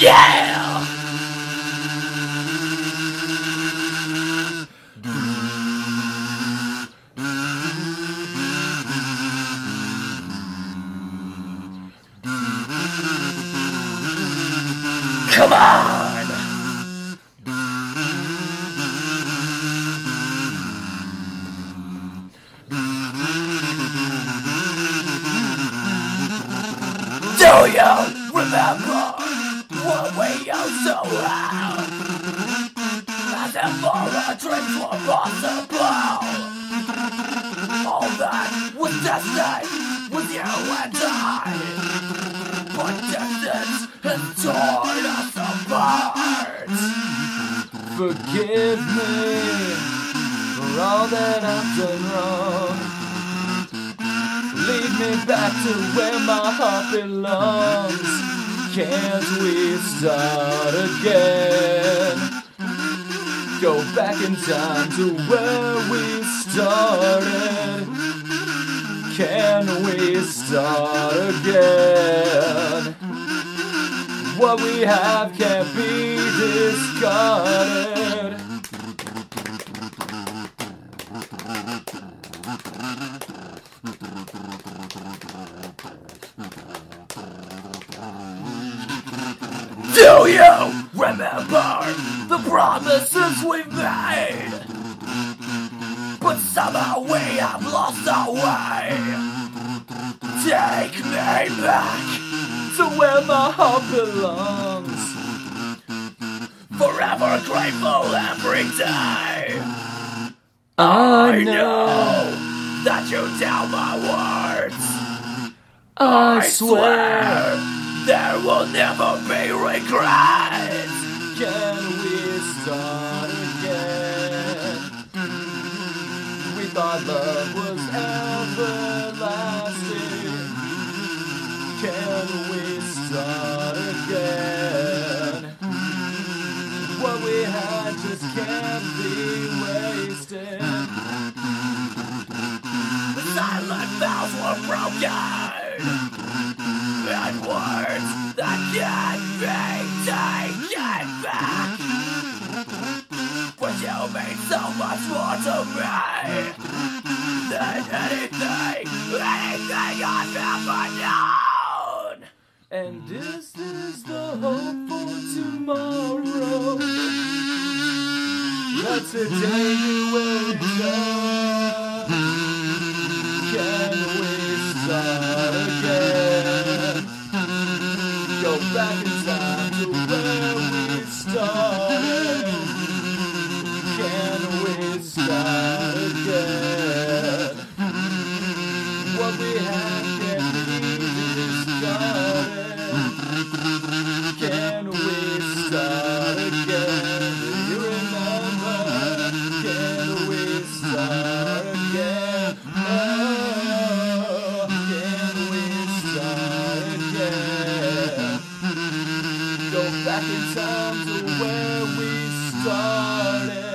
Yeah! Come on! Do you remember what we used to have? As if our dreams were possible. All that was destined with you and I. But distance has torn us apart. Forgive me for all that I've done wrong. Lead me back to where my heart belongs. Can't we start again? Go back in time to where we started. Can we start again? What we have can't be discarded. Do you remember the promises we've made? But somehow we have lost our way. Take me back To where my heart belongs. forever grateful every day. I know that you tell my words. I swear. There will never be regrets. Can we start again? We thought love was everlasting. Can we start again? What we had just can't be wasted. The silent vows were broken. And words that can't be taken back. But you mean so much more to me than anything I've ever known. And is this the hope for tomorrow? That today you will return. Can we start again? Go back in time to where we started. Can we start again? What we had can't be discarded. Can we start again? Do you remember? Can we start again? Oh, can we start again? Go back in time to where we started.